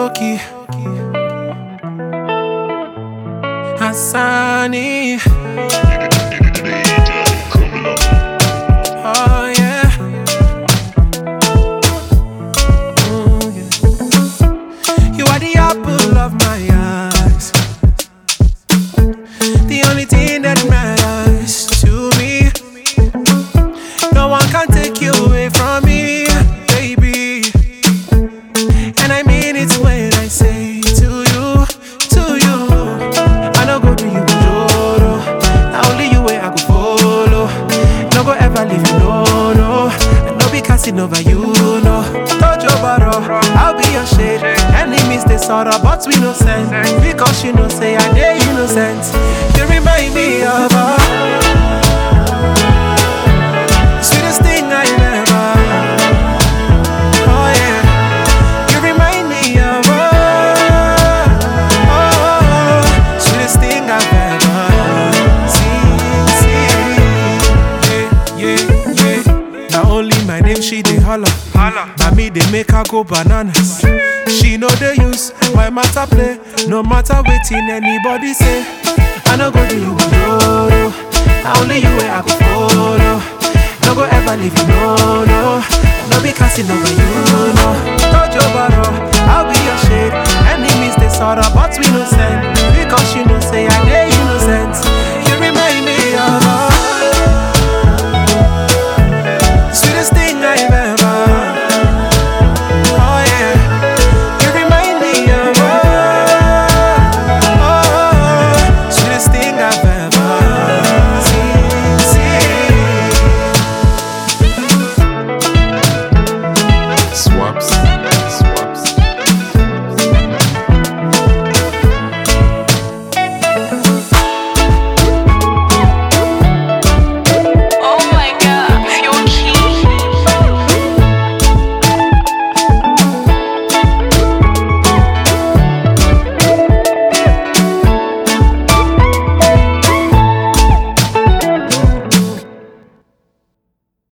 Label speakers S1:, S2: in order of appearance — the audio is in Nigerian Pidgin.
S1: Loki, Hassani. Oh yeah. You are the apple of my eyes, the only thing that matters to me. No one can take you away from me, baby. And I mean it when I say to you. I no go do you joro. Now only you way I go follow. No go ever leave you, no. And no be casting over you, no. Tojo baro, I'll be your shade. Enemies they sorrow, but we no sense. Because you know say I dey innocent. You remind me of sweetest thing I ever. Oh yeah. You remind me of sweetest thing I've ever seen. Yeah. Now only my name she dey holler. Now me they make her go bananas. She know they use my matter play. No matter waiting anybody say. I no go do you no. Now only you way I go follow. No go ever leave you, no. No be casting over you.